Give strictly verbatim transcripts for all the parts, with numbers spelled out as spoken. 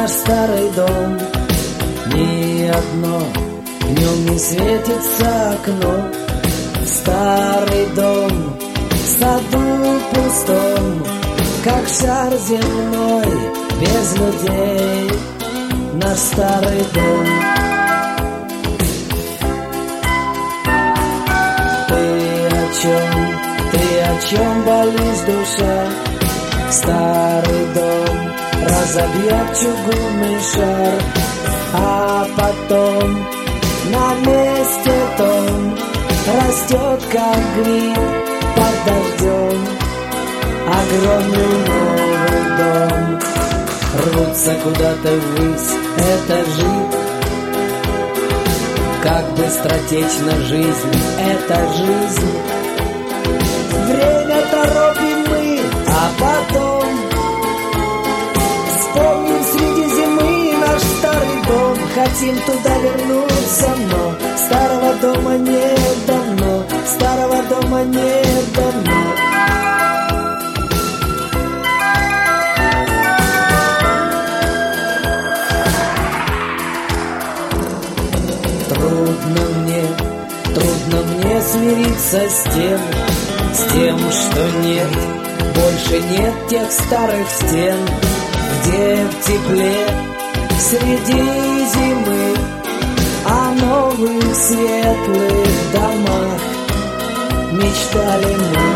наш старый дом. Ни одно в нем не светится окно. Старый дом в саду пустом, как шар земной, без людей. Наш старый дом. Ты о чем, ты о чем болишь, душа? Старый дом разобьет чугунный шар, а потом на месте том растет, как гриб под дождем, огромный новый дом. Рвутся куда-то ввысь этажи, как быстротечна жизнь, эта жизнь. Время торопим мы, а потом вспомним среди зимы наш старый дом. Хотим туда вернуться, но старого дома нет давно, старого дома нет давно. Трудно мне, трудно мне смириться с тем, с тем, что нет, больше нет тех старых стен, где в тепле среди зимы о новых светлых домах мечтали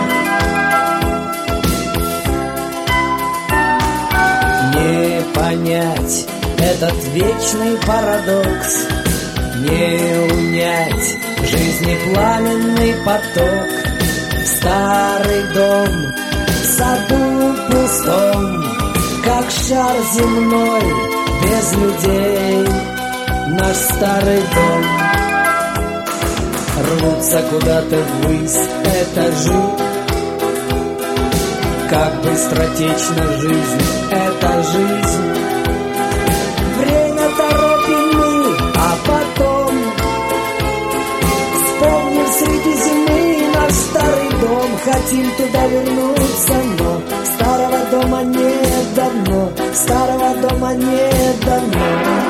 мы. Не понять этот вечный парадокс, не унять жизни пламенный поток. Старый дом в саду пустом, как шар земной, без людей. Наш старый дом. Рвутся куда-то ввысь этажи, как быстротечна жизнь, эта жизнь. Время торопим мы, а потом вспомним среди зимы наш старый дом. Хотим туда вернуться, но старого дома нет давно, старого дома нет давно.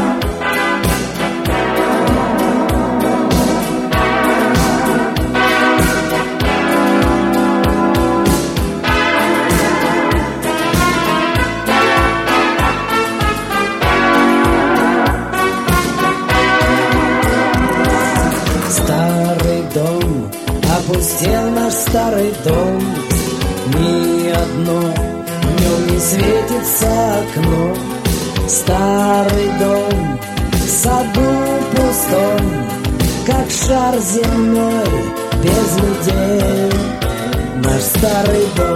Старый дом, опустел наш старый дом. Ни одно в нем не светится окно. Старый дом в саду пустом, как шар земной, без людей. Наш старый дом.